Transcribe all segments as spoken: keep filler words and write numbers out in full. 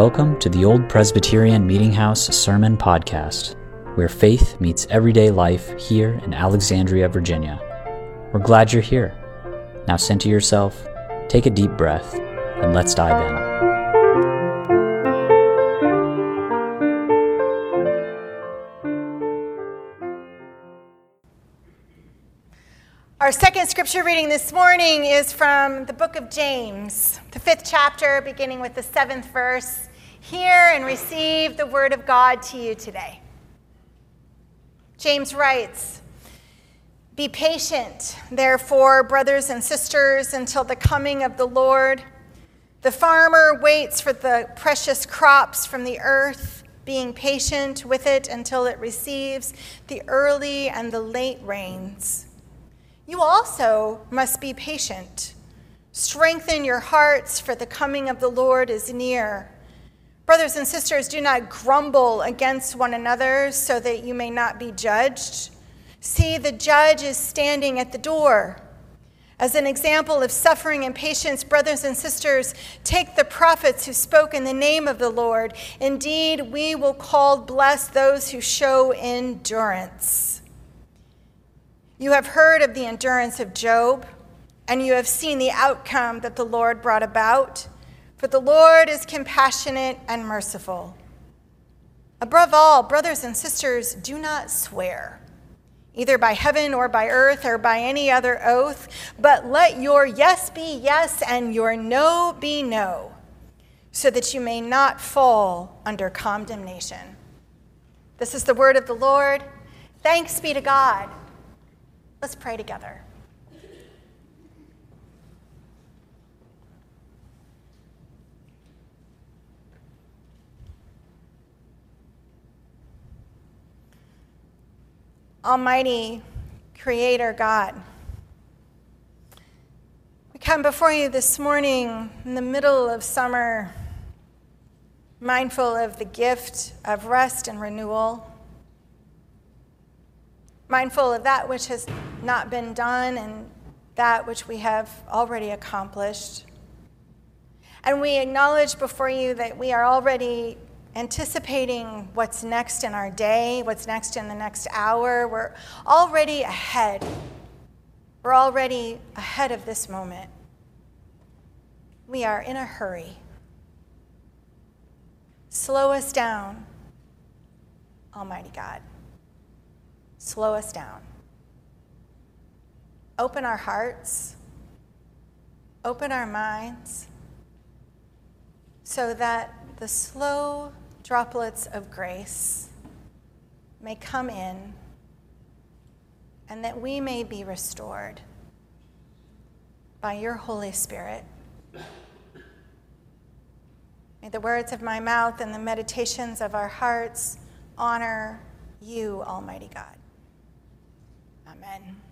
Welcome to the Old Presbyterian Meeting House Sermon Podcast, where faith meets everyday life here in Alexandria, Virginia. We're glad you're here. Now center yourself, take a deep breath, and let's dive in. Our second scripture reading this morning is from the book of James, the fifth chapter, beginning with the seventh verse. Hear and receive the word of God to you today. James writes, "Be patient, therefore, brothers and sisters, until the coming of the Lord. The farmer waits for the precious crops from the earth, being patient with it until it receives the early and the late rains. You also must be patient. Strengthen your hearts, for the coming of the Lord is near. Brothers and sisters, do not grumble against one another so that you may not be judged. See, the judge is standing at the door. As an example of suffering and patience, brothers and sisters, take the prophets who spoke in the name of the Lord. Indeed, we will call blessed those who show endurance. You have heard of the endurance of Job, and you have seen the outcome that the Lord brought about. For the Lord is compassionate and merciful. Above all, brothers and sisters, do not swear, either by heaven or by earth or by any other oath, but let your yes be yes and your no be no, so that you may not fall under condemnation." This is the word of the Lord. Thanks be to God. Let's pray together. Almighty Creator God, we come before you this morning in the middle of summer, mindful of the gift of rest and renewal, mindful of that which has not been done and that which we have already accomplished. And we acknowledge before you that we are already anticipating what's next in our day, what's next in the next hour. We're already ahead. We're already ahead of this moment. We are in a hurry. Slow us down, Almighty God. Slow us down. Open our hearts, open our minds, so that the slow droplets of grace may come in and that we may be restored by your Holy Spirit. May the words of my mouth and the meditations of our hearts honor you, Almighty God. Amen.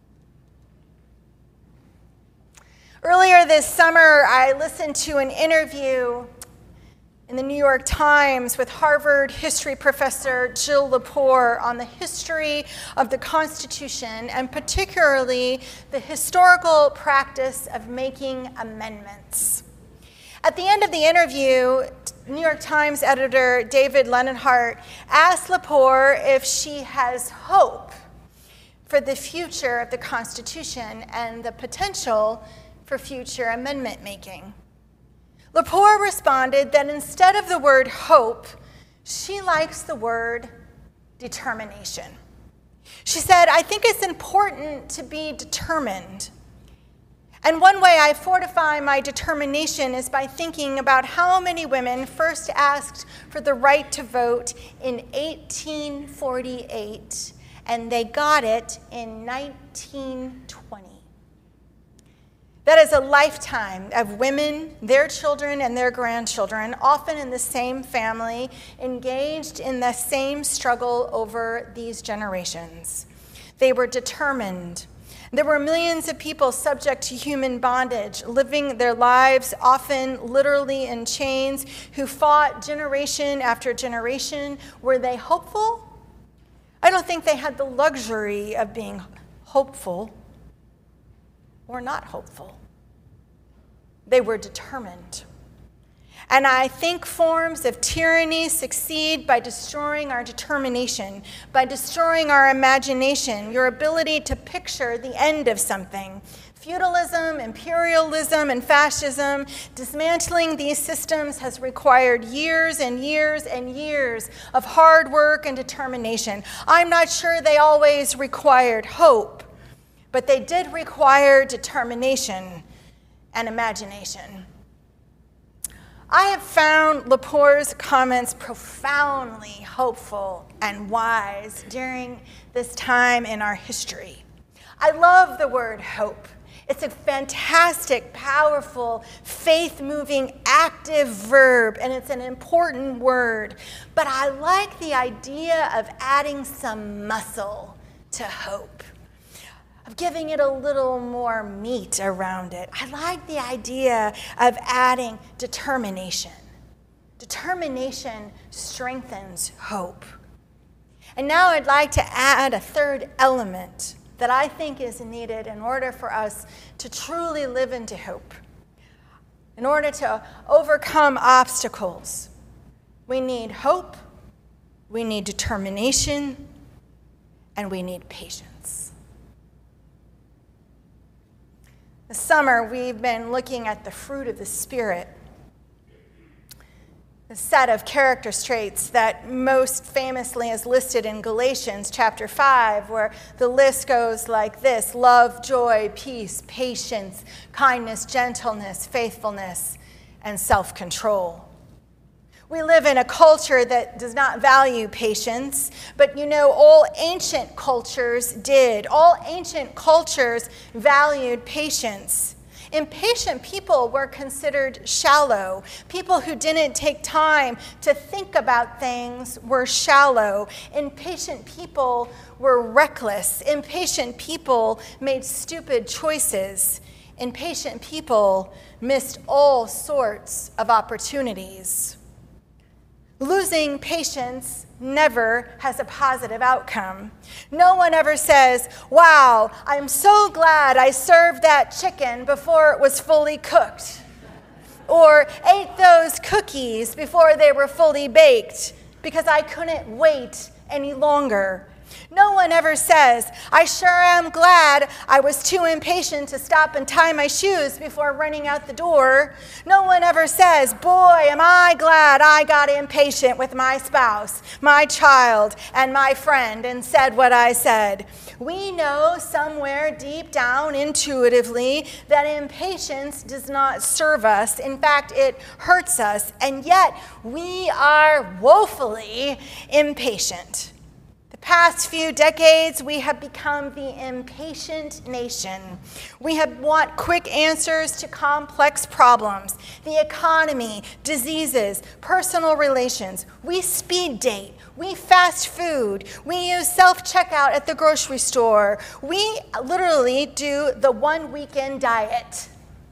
Earlier this summer, I listened to an interview in the New York Times with Harvard history professor Jill Lepore on the history of the Constitution, and particularly the historical practice of making amendments. At the end of the interview, New York Times editor David Leonhardt asked Lepore if she has hope for the future of the Constitution and the potential for future amendment making. Lepore responded that instead of the word hope, she likes the word determination. She said, "I think it's important to be determined. And one way I fortify my determination is by thinking about how many women first asked for the right to vote in eighteen forty-eight, and they got it in nineteen twenty. That is a lifetime of women, their children, and their grandchildren, often in the same family, engaged in the same struggle over these generations. They were determined. There were millions of people subject to human bondage, living their lives often literally in chains, who fought generation after generation. Were they hopeful? I don't think they had the luxury of being hopeful or not hopeful. They were determined. And I think forms of tyranny succeed by destroying our determination, by destroying our imagination, your ability to picture the end of something. Feudalism, imperialism, and fascism, dismantling these systems has required years and years and years of hard work and determination. I'm not sure they always required hope, but they did require determination and imagination. I have found Lepore's comments profoundly hopeful and wise during this time in our history. I love the word hope. It's a fantastic, powerful, faith-moving, active verb, and it's an important word. But I like the idea of adding some muscle to hope, of giving it a little more meat around it. I like the idea of adding determination. Determination strengthens hope. And now I'd like to add a third element that I think is needed in order for us to truly live into hope. In order to overcome obstacles, we need hope, we need determination, and we need patience. This summer, we've been looking at the fruit of the Spirit, a set of character traits that most famously is listed in Galatians chapter five, where the list goes like this: love, joy, peace, patience, kindness, gentleness, faithfulness, and self-control. We live in a culture that does not value patience, but you know, all ancient cultures did. All ancient cultures valued patience. Impatient people were considered shallow. People who didn't take time to think about things were shallow. Impatient people were reckless. Impatient people made stupid choices. Impatient people missed all sorts of opportunities. Losing patience never has a positive outcome. No one ever says, wow, I'm so glad I served that chicken before it was fully cooked, or ate those cookies before they were fully baked because I couldn't wait any longer. No one ever says, I sure am glad I was too impatient to stop and tie my shoes before running out the door. No one ever says, boy, am I glad I got impatient with my spouse, my child, and my friend and said what I said. We know somewhere deep down intuitively that impatience does not serve us. In fact, it hurts us, and yet we are woefully impatient. Past few decades, we have become the impatient nation. We have want quick answers to complex problems, the economy, diseases, personal relations. We speed date. We fast food. We use self-checkout at the grocery store. We literally do the one weekend diet.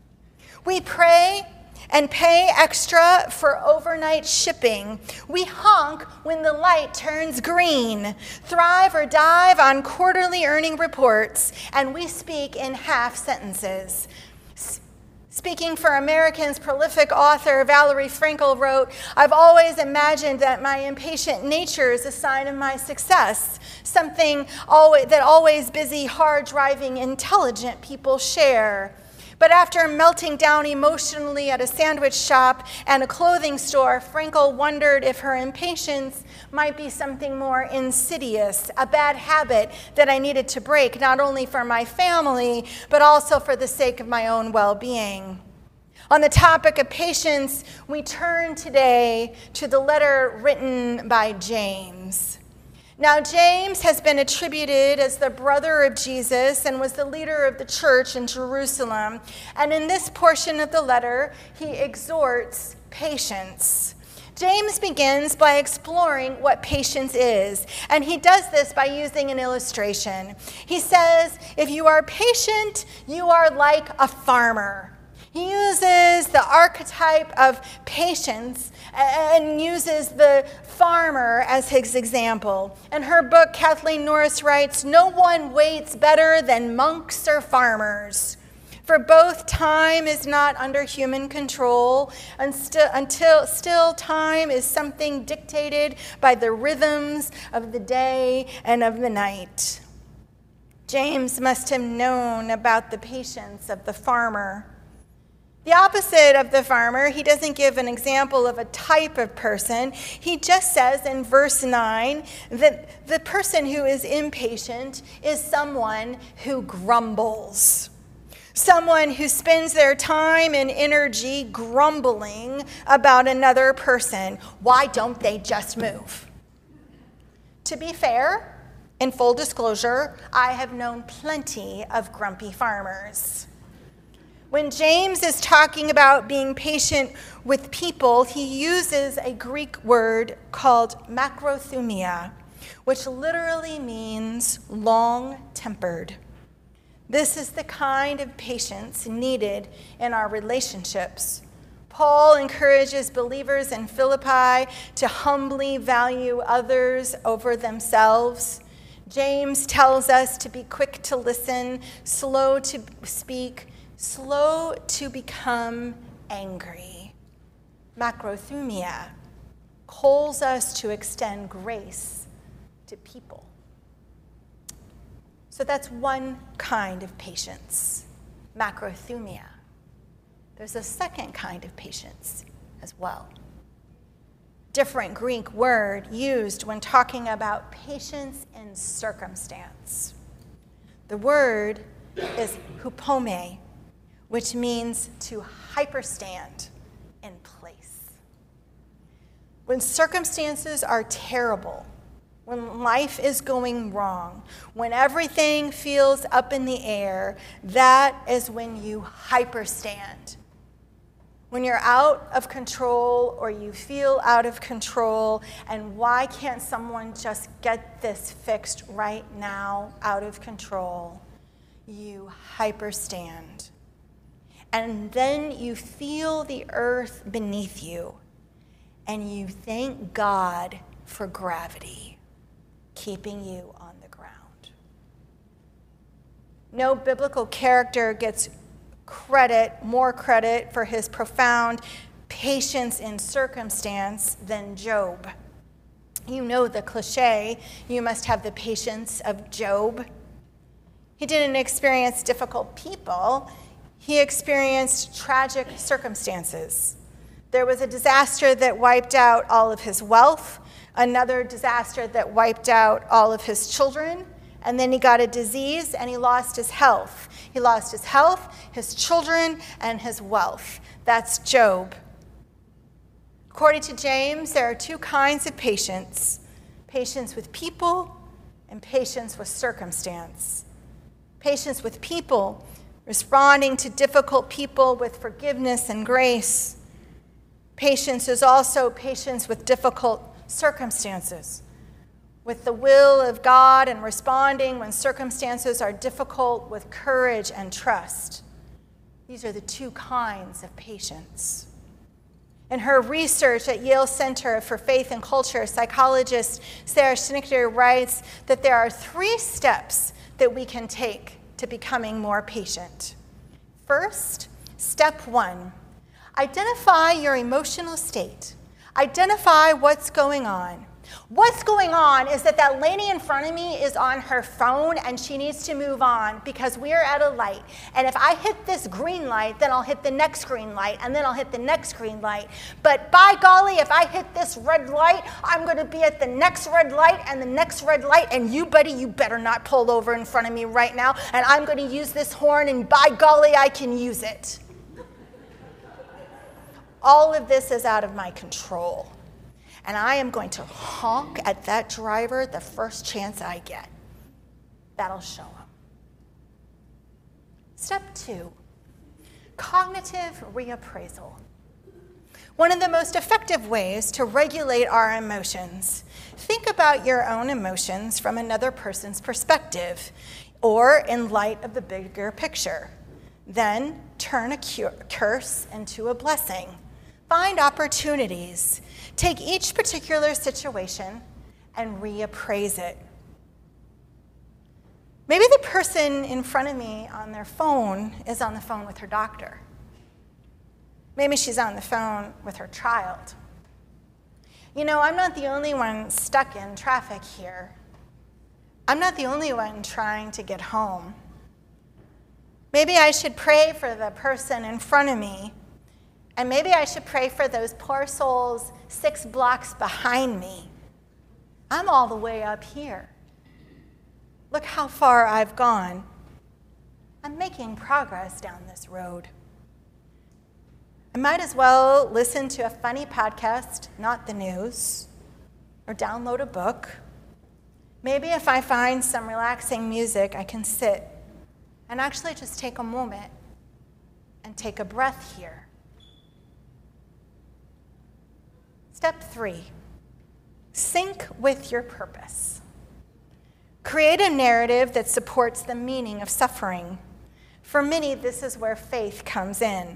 We pray and pay extra for overnight shipping. We honk when the light turns green, thrive or dive on quarterly earning reports, and we speak in half sentences. Speaking for American's prolific author Valerie Frankel wrote, I've always imagined that my impatient nature is a sign of my success, something always, that always busy, hard-driving, intelligent people share. But after melting down emotionally at a sandwich shop and a clothing store, Frankel wondered if her impatience might be something more insidious, a bad habit that I needed to break, not only for my family, but also for the sake of my own well-being. On the topic of patience, we turn today to the letter written by James. Now, James has been attributed as the brother of Jesus and was the leader of the church in Jerusalem. And in this portion of the letter, he exhorts patience. James begins by exploring what patience is, and he does this by using an illustration. He says, if you are patient, you are like a farmer. He uses the archetype of patience and uses the farmer as his example. In her book, Kathleen Norris writes, no one waits better than monks or farmers. For both time is not under human control, and still, until still time is something dictated by the rhythms of the day and of the night. James must have known about the patience of the farmer. The opposite of the farmer, he doesn't give an example of a type of person. He just says in verse nine that the person who is impatient is someone who grumbles. Someone who spends their time and energy grumbling about another person. Why don't they just move? To be fair, in full disclosure, I have known plenty of grumpy farmers. When James is talking about being patient with people, he uses a Greek word called macrothumia, which literally means long-tempered. This is the kind of patience needed in our relationships. Paul encourages believers in Philippi to humbly value others over themselves. James tells us to be quick to listen, slow to speak, slow to become angry. Macrothumia calls us to extend grace to people. So that's one kind of patience, macrothumia. There's a second kind of patience as well. Different Greek word used when talking about patience in circumstance. The word is hupome, which means to hyperstand in place. When circumstances are terrible, when life is going wrong, when everything feels up in the air, that is when you hyperstand. When you're out of control or you feel out of control, and why can't someone just get this fixed right now, out of control? You hyperstand. And then you feel the earth beneath you, and you thank God for gravity, keeping you on the ground. No biblical character gets credit, more credit for his profound patience in circumstance than Job. You know the cliche, you must have the patience of Job. He didn't experience difficult people. He experienced tragic circumstances. There was a disaster that wiped out all of his wealth, another disaster that wiped out all of his children, and then he got a disease and he lost his health. He lost his health, his children, and his wealth. That's Job. According to James, there are two kinds of patience: patience with people and patience with circumstance. Patience with people, responding to difficult people with forgiveness and grace. Patience is also patience with difficult circumstances, with the will of God, and responding when circumstances are difficult with courage and trust. These are the two kinds of patience. In her research at Yale Center for Faith and Culture, psychologist Sarah Schnichter writes that there are three steps that we can take to becoming more patient. First, step one, identify your emotional state. Identify what's going on. What's going on is that that lady in front of me is on her phone and she needs to move on because we are at a light. And if I hit this green light, then I'll hit the next green light, and then I'll hit the next green light. But by golly, if I hit this red light, I'm going to be at the next red light and the next red light, and you, buddy, you better not pull over in front of me right now, and I'm going to use this horn, and by golly, I can use it. All of this is out of my control. And I am going to honk at that driver the first chance I get. That'll show him. Step two, cognitive reappraisal. One of the most effective ways to regulate our emotions. Think about your own emotions from another person's perspective, or in light of the bigger picture. Then turn a curse into a blessing. Find opportunities. Take each particular situation and reappraise it. Maybe the person in front of me on their phone is on the phone with her doctor. Maybe she's on the phone with her child. You know, I'm not the only one stuck in traffic here. I'm not the only one trying to get home. Maybe I should pray for the person in front of me, and maybe I should pray for those poor souls six blocks behind me. I'm all the way up here. Look how far I've gone. I'm making progress down this road. I might as well listen to a funny podcast, not the news, or download a book. Maybe if I find some relaxing music, I can sit and actually just take a moment and take a breath here. Step three, sync with your purpose. Create a narrative that supports the meaning of suffering. For many, this is where faith comes in.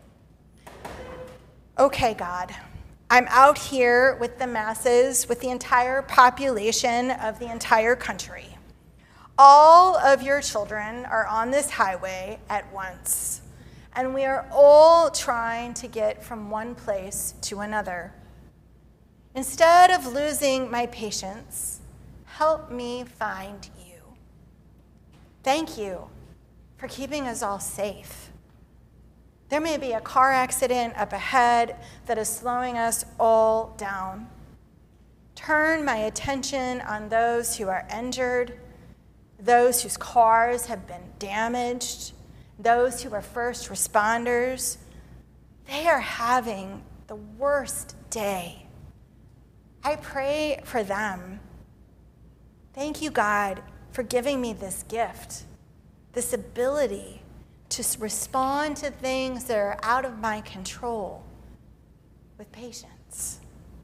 Okay, God, I'm out here with the masses, with the entire population of the entire country. All of your children are on this highway at once, and we are all trying to get from one place to another. Instead of losing my patience, help me find you. Thank you for keeping us all safe. There may be a car accident up ahead that is slowing us all down. Turn my attention on those who are injured, those whose cars have been damaged, those who are first responders. They are having the worst day. I pray for them. Thank you, God, for giving me this gift, this ability to respond to things that are out of my control with patience.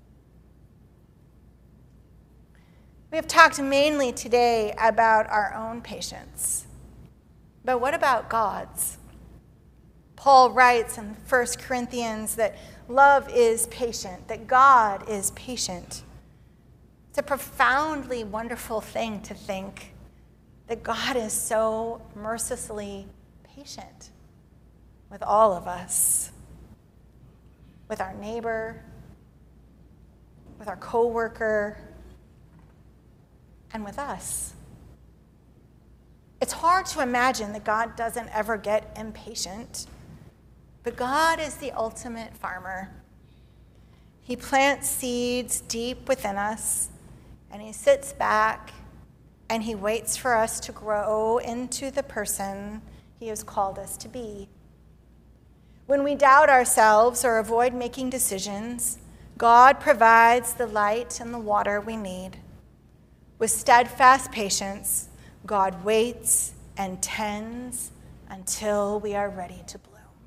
We have talked mainly today about our own patience, but what about God's? Paul writes in First Corinthians that love is patient, that God is patient. It's a profoundly wonderful thing to think that God is so mercilessly patient with all of us, with our neighbor, with our coworker, and with us. It's hard to imagine that God doesn't ever get impatient, but God is the ultimate farmer. He plants seeds deep within us, and he sits back and he waits for us to grow into the person he has called us to be. When we doubt ourselves or avoid making decisions, God provides the light and the water we need. With steadfast patience, God waits and tends until we are ready to bloom.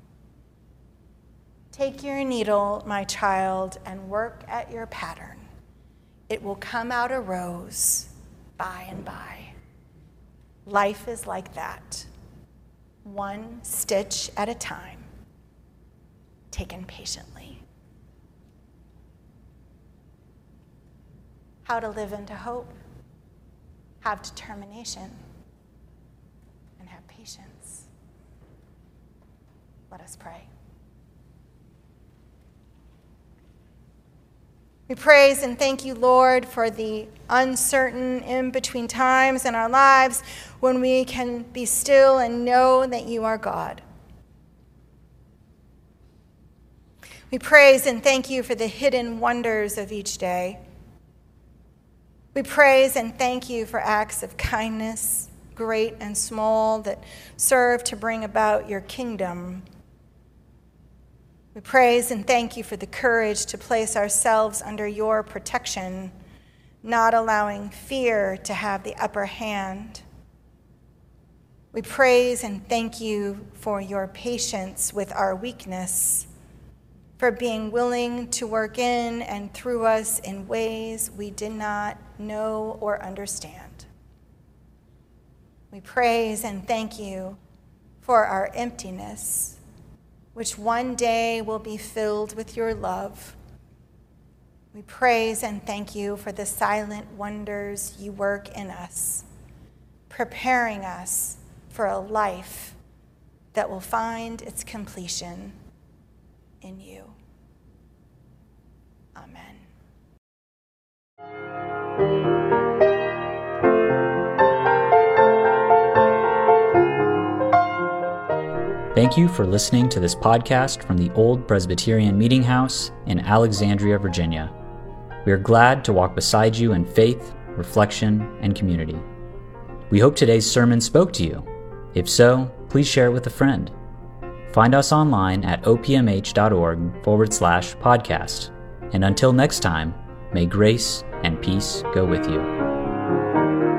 Take your needle, my child, and work at your pattern. It will come out a rose by and by. Life is like that, one stitch at a time, taken patiently. How to live into hope, have determination, and have patience. Let us pray. We praise and thank you, Lord, for the uncertain in-between times in our lives when we can be still and know that you are God. We praise and thank you for the hidden wonders of each day. We praise and thank you for acts of kindness, great and small, that serve to bring about your kingdom. We praise and thank you for the courage to place ourselves under your protection, not allowing fear to have the upper hand. We praise and thank you for your patience with our weakness, for being willing to work in and through us in ways we did not know or understand. We praise and thank you for our emptiness, which one day will be filled with your love. We praise and thank you for the silent wonders you work in us. preparing us for a life that will find its completion in you. Amen. Thank you for listening to this podcast from the Old Presbyterian Meeting House in Alexandria, Virginia. We are glad to walk beside you in faith, reflection, and community. We hope today's sermon spoke to you. If so, please share it with a friend. Find us online at opmh.org forward slash podcast. And until next time, may grace and peace go with you.